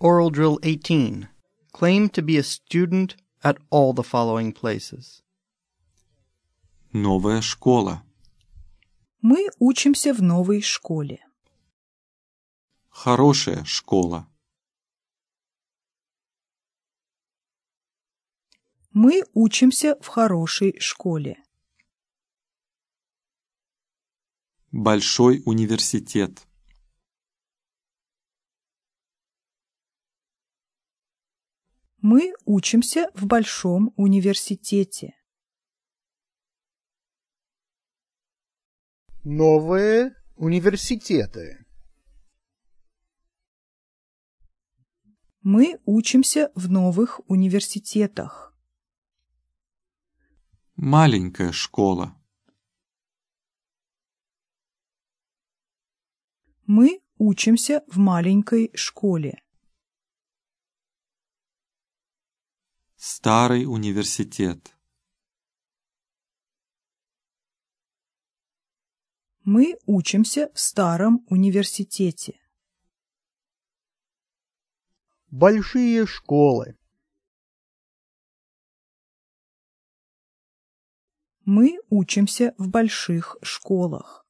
Oral Drill 18. Claim to be a student at all the following places. Новая школа. Мы учимся в новой школе. Хорошая школа. Мы учимся в хорошей школе. Большой университет. Мы учимся в большом университете. Новые университеты. Мы учимся в новых университетах. Маленькая школа. Мы учимся в маленькой школе. Старый университет. Мы учимся в старом университете. Большие школы. Мы учимся в больших школах.